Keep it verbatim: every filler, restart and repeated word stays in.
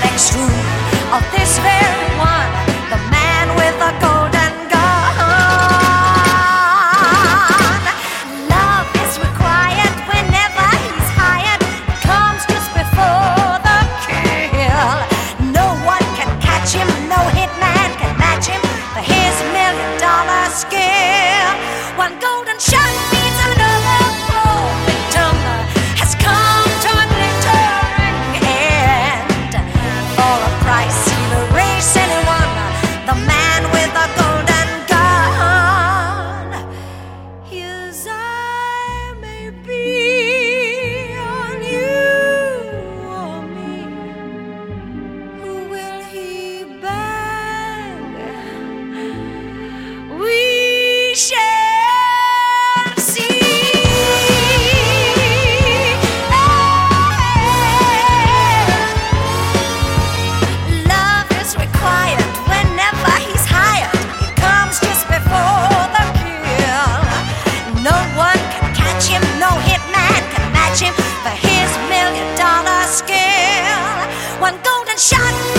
next room of this very one, the man with a golden gun. Love is required whenever he's hired. Comes just before the kill. No one can catch him, no hitman can match him for his million dollar skill. One golden shot means another poor victim has come to a glittering end. For a price he'll erase anyone, the man with a golden gun. His eye may be on you or me. Who will he bang? We shall see. Love is required whenever he's hired. It comes just before the kill. No one can catch him, no hitman can match him for his million dollar skill. One golden shot